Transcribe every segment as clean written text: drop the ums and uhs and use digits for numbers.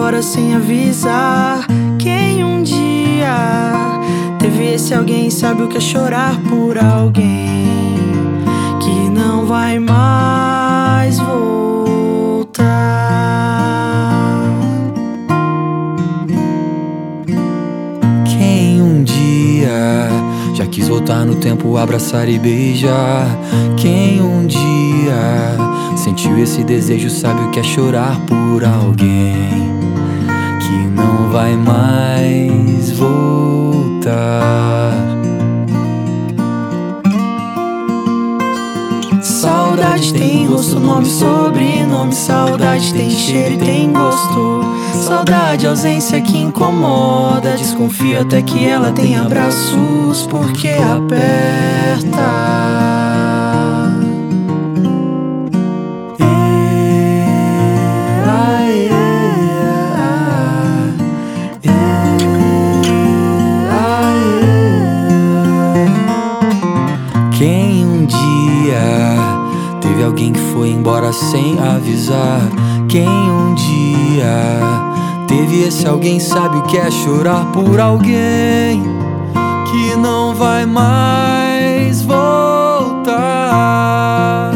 embora sem avisar. Quem um dia teve esse alguém sabe o que é chorar por alguém que não vai mais voltar. Quem um dia já quis voltar no tempo, abraçar e beijar. Quem um dia sentiu esse desejo sabe o que é chorar por alguém que não vai mais voltar. Saudade tem rosto, nome, sobrenome. Saudade tem cheiro e tem gosto. Saudade, ausência que incomoda. Desconfio até que ela tem abraços, porque aperta. Quem um dia teve alguém que foi embora sem avisar. Quem um dia teve esse alguém sabe o que é chorar por alguém que não vai mais voltar.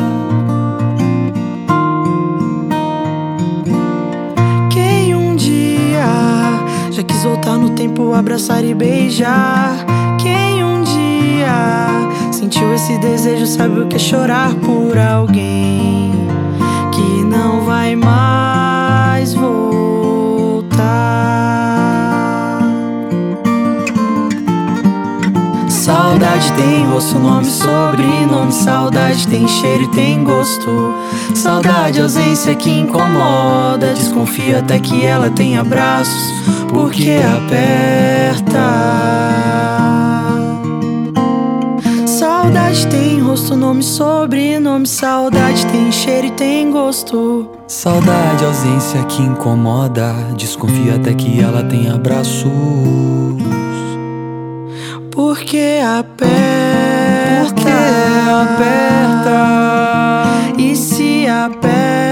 Quem um dia já quis voltar no tempo, abraçar e beijar. Quem um dia sentiu esse desejo sabe o que é chorar por alguém que não vai mais voltar. Saudade tem rosto, nome, sobrenome. Saudade tem cheiro e tem gosto. Saudade, ausência que incomoda. Desconfio até que ela tem abraços, porque aperta. Saudade tem rosto, nome, sobrenome. Saudade tem cheiro e tem gosto. Saudade, ausência que incomoda. Desconfia até que ela tem abraços, porque aperta. porque aperta. E se aperta